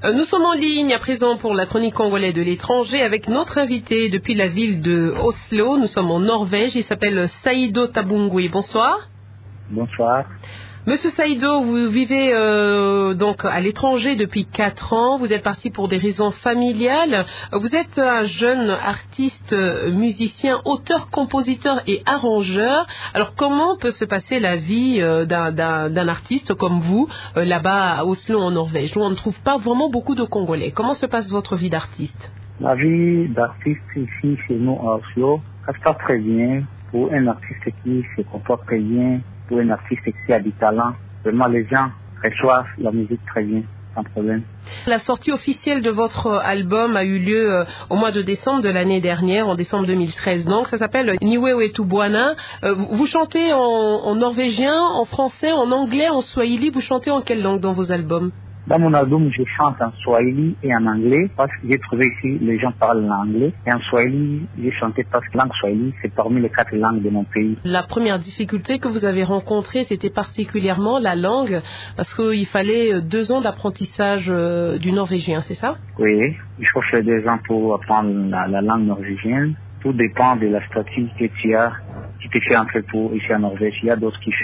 Nous sommes en ligne à présent pour la chronique congolais de l'étranger avec notre invité depuis la ville de Oslo. Nous sommes en Norvège. Il s'appelle Saïdo Tabungwe. Bonsoir. Bonsoir. Monsieur Saïdo, vous vivez donc à l'étranger depuis 4 ans. Vous êtes parti pour des raisons familiales. Vous êtes un jeune artiste, musicien, auteur, compositeur et arrangeur. Alors comment peut se passer la vie d'un artiste comme vous là-bas à Oslo en Norvège, où on ne trouve pas vraiment beaucoup de Congolais? Comment se passe votre vie d'artiste? La vie d'artiste ici chez nous à Oslo, ça se passe très bien. Pour un artiste qui se comporte très bien, pour un artiste qui a du talent, vraiment les gens reçoivent la musique très bien, sans problème. La sortie officielle de votre album a eu lieu au mois de décembre de l'année dernière, en décembre 2013. Donc ça s'appelle Niwe Wetu Bwana. Vous chantez en norvégien, en français, en anglais, en swahili. Vous chantez en quelle langue dans vos albums? Dans mon album, je chante en swahili et en anglais parce que j'ai trouvé ici les gens parlent l'anglais. Et en swahili, j'ai chanté parce que la langue swahili, c'est parmi les 4 langues de mon pays. La première difficulté que vous avez rencontrée, c'était particulièrement la langue, parce qu'il fallait 2 ans d'apprentissage du norvégien, c'est ça? Oui, il faut faire 2 ans pour apprendre la langue norvégienne. Tout dépend de la stratégie que tu as, qui te fait entrer pour ici en Norvège. Il y a d'autres qui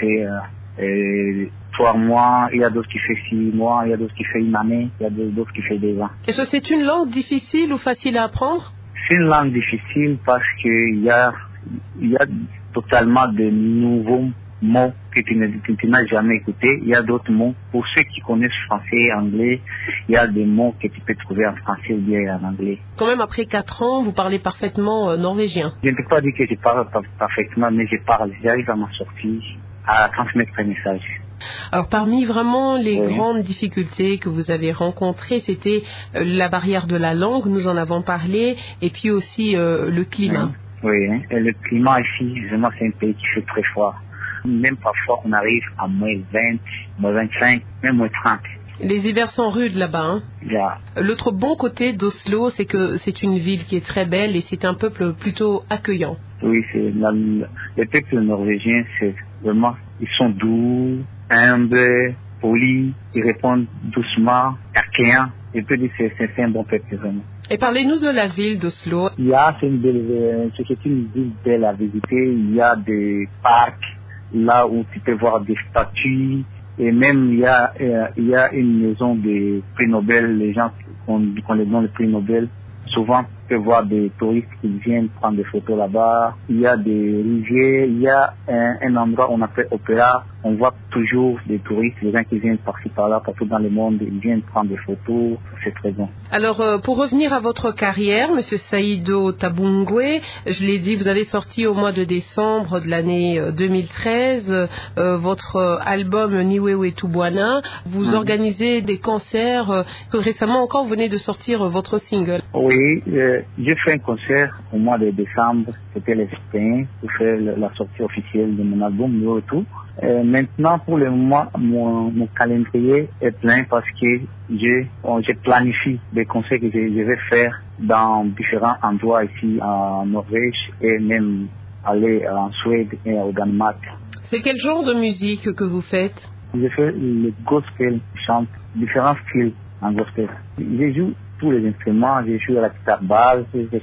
font 3 mois, il y a d'autres qui font 6 mois, il y a d'autres qui font 1 année, il y a d'autres qui font 2 ans. Est-ce que c'est une langue difficile ou facile à apprendre? C'est une langue difficile parce qu'il y a totalement de nouveaux mots que tu n'as jamais écoutés. Il y a d'autres mots. Pour ceux qui connaissent français et anglais, il y a des mots que tu peux trouver en français ou bien en anglais. Quand même, après 4 ans, vous parlez parfaitement norvégien. Je ne peux pas dire que je parle parfaitement, mais j'arrive à m'en sortir, à transmettre un message. Alors parmi vraiment les grandes difficultés que vous avez rencontrées, c'était la barrière de la langue, nous en avons parlé, et puis aussi le climat. Oui, et le climat ici, vraiment c'est un pays qui fait très froid. Même parfois on arrive à moins 20, moins 25, même moins 30. Les hivers sont rudes là-bas. Hein? Yeah. L'autre bon côté d'Oslo, c'est que c'est une ville qui est très belle et c'est un peuple plutôt accueillant. Oui, les peuples norvégiens, c'est vraiment, ils sont doux, humbles, polis, ils répondent doucement, accueillants. Et puis c'est un bon peuple vraiment. Et parlez-nous de la ville d'Oslo. C'est une ville belle à visiter. Il y a des parcs là où tu peux voir des statues. Et même il y a une maison de prix Nobel, les gens qu'on les donne le prix Nobel. Souvent, tu peux voir des touristes qui viennent prendre des photos là-bas. Il y a des rivières, il y a un endroit où on appelle Opéra. On voit toujours des touristes, les gens qui viennent par-ci par-là, partout dans le monde, ils viennent prendre des photos. C'est très bon. Alors, pour revenir à votre carrière, Monsieur Saïdo Tabungwe, je l'ai dit, vous avez sorti au mois de décembre de l'année 2013 votre album Niwe Wetu Bwana. Vous organisez des concerts. Récemment encore, vous venez de sortir votre single. Oui, j'ai fait un concert au mois de décembre. C'était le 21 pour faire la sortie officielle de mon album Niwe Wetu. Maintenant, pour le moment, mon calendrier est plein parce que j'ai planifié des concerts que je vais faire dans différents endroits ici en Norvège et même aller en Suède et au Danemark. C'est quel genre de musique que vous faites? Je fais le gospel, je chante différents styles en gospel. Je joue tous les instruments, je joue à la guitare basse,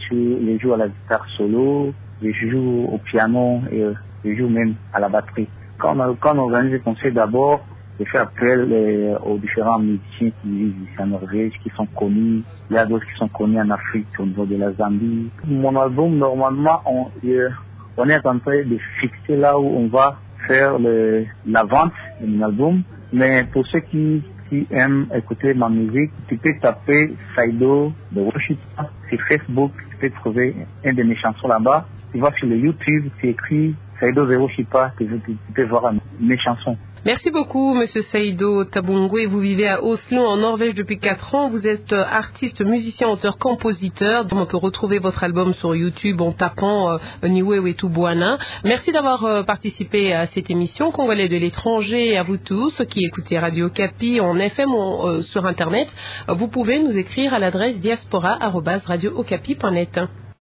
je joue à la guitare solo, je joue au piano et je joue même à la batterie. Quand on organise des concerts, d'abord, je fais appel aux différents musiciens qui vivent ici en Norvège, qui sont connus. Il y a d'autres qui sont connus en Afrique, au niveau de la Zambie. Mon album, normalement, on est en train de fixer là où on va faire la vente de mon album. Mais pour ceux qui aiment écouter ma musique, tu peux taper Saïdo de Washington sur Facebook. Tu peux trouver une de mes chansons là-bas. Tu vas sur le YouTube, tu écris Saïdo Zero Shipa, tu peux voir mes chansons. Merci beaucoup, Monsieur Saïdo Tabungwe. Vous vivez à Oslo, en Norvège, depuis 4 ans. Vous êtes artiste, musicien, auteur, compositeur. On peut retrouver votre album sur YouTube en tapant Niwe Wetu Bwana. Merci d'avoir participé à cette émission Congolais de l'étranger. Et à vous tous qui écoutez Radio Okapi en FM sur Internet, vous pouvez nous écrire à l'adresse diaspora@radiookapi.net.